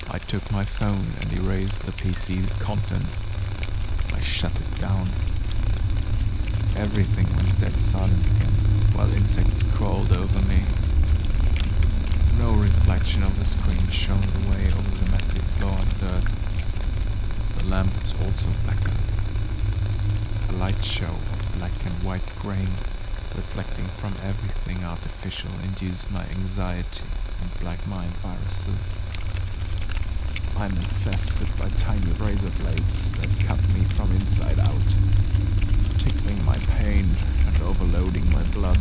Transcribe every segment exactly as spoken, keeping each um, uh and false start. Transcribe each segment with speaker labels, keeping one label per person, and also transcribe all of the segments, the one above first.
Speaker 1: I took my phone and erased the P C's content. I shut it down. Everything went dead silent again, while insects crawled over me. No reflection of the screen shone the way over the messy floor and dirt. The lamp was also blackened. A light show of black and white grain, reflecting from everything artificial, induced my anxiety and black mind viruses. I'm infested by tiny razor blades that cut me from inside out, tickling my pain and overloading my blood.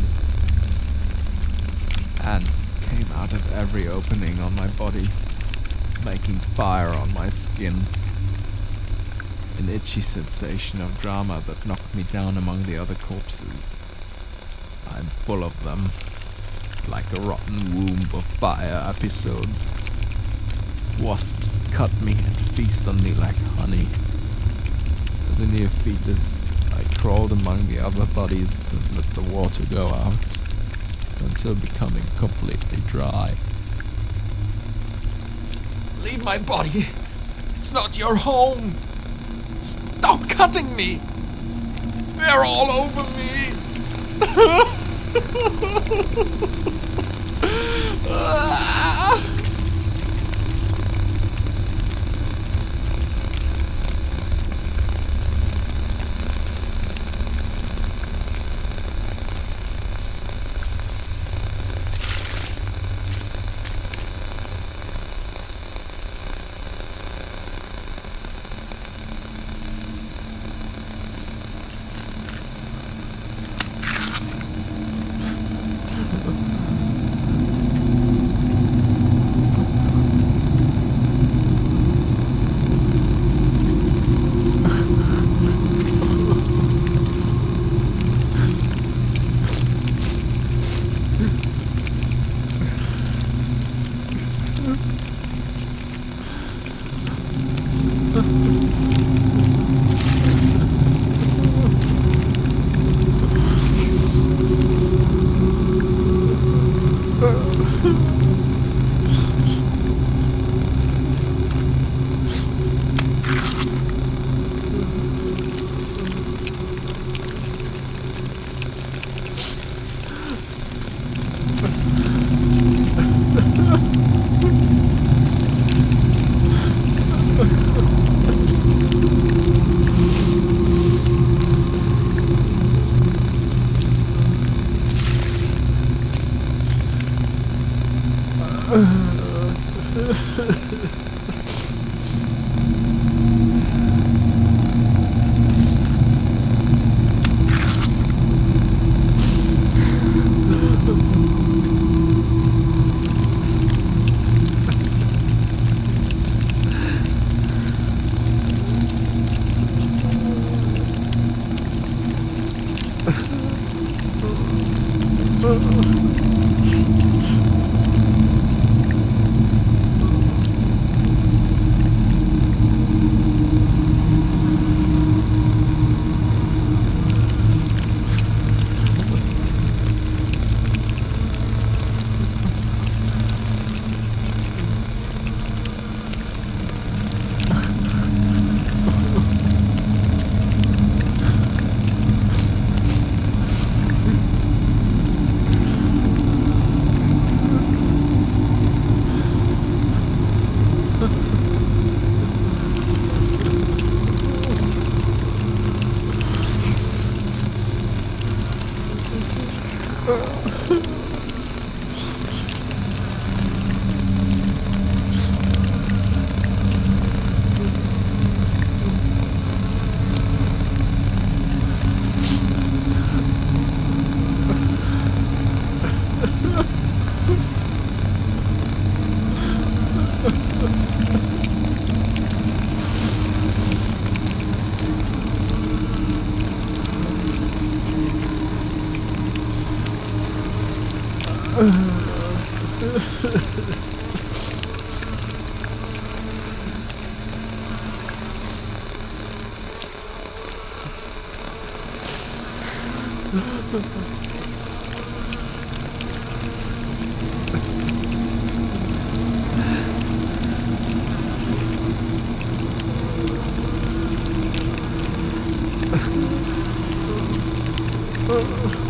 Speaker 1: Ants came out of every opening on my body, making fire on my skin. An itchy sensation of drama that knocked me down among the other corpses. I'm full of them, like a rotten womb of fire episodes. Wasps cut me and feast on me like honey. As a near fetus, I crawled among the other bodies and let the water go out, until becoming completely dry. Leave my body! It's not your home! Stop cutting me! They're all over me! Ah!
Speaker 2: Uh,